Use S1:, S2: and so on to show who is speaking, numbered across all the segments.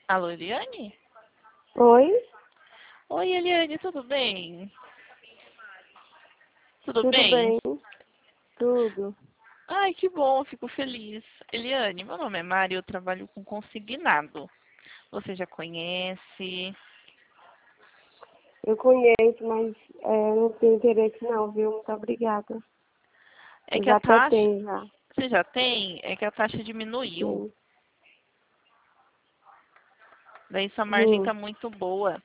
S1: Alô, Eliane?
S2: Oi,
S1: Oi, Eliane, tudo bem? Tudo
S2: tudo
S1: bem?
S2: bem? Tudo.
S1: Ai, que bom, fico feliz. Eliane, meu nome é Mari, eu trabalho com consignado. Você já conhece?
S2: Eu conheço, mas não tenho interesse não, viu? Muito obrigada.
S1: É
S2: Eu
S1: que a
S2: já até
S1: taxa,
S2: tenho, já.
S1: você já tem? É que a taxa diminuiu.
S2: Sim.
S1: Daí sua margem tá
S2: Hum.
S1: muito boa.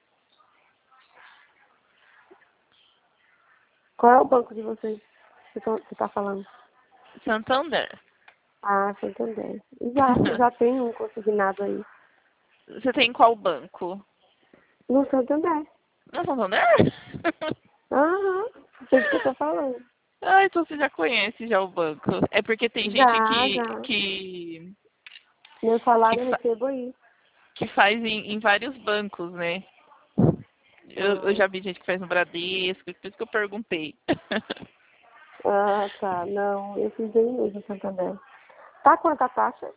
S2: Qual é o banco de vocês que você tá falando?
S1: Santander.
S2: Ah, Santander. Exato, já tem um consignado aí.
S1: Você tem qual banco?
S2: No Santander.
S1: No Santander?
S2: Aham, sei o que eu tô falando.
S1: Ah, então você já conhece já o banco. É porque tem gente
S2: Já,
S1: que,
S2: já.
S1: que,
S2: Meu
S1: que,
S2: salário eu
S1: fa-
S2: recebo aí.
S1: que faz em vários bancos, né? Eu
S2: Ah,
S1: já vi gente que faz no Bradesco, por isso que eu perguntei.
S2: tá. Não, eu fiz aí mesmo, Santander. Tá quanto a taxa?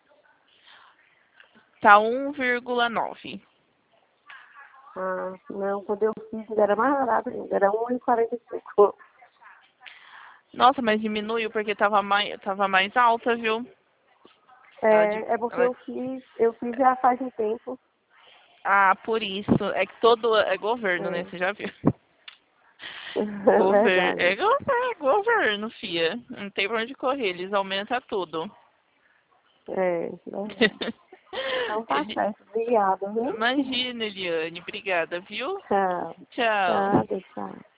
S1: Tá 1,9.
S2: Ah, não, quando eu fiz ainda era mais barato ainda, era 1,45.
S1: Nossa, mas diminuiu porque tava mais alta, viu? Ela,
S2: É porque
S1: ela,
S2: eu fiz já faz um tempo.
S1: ah, por isso. É que todo é governo, né?
S2: É,
S1: Você já viu?
S2: é
S1: Governo,
S2: verdade.
S1: é governo, fia. Não tem pra onde correr, eles aumentam tudo.
S2: É, verdade. Então tá
S1: Ele,
S2: certo. Obrigada, viu?
S1: imagina, Eliane, obrigada, viu?
S2: Tchau.
S1: Tchau.
S2: Tchau, tchau.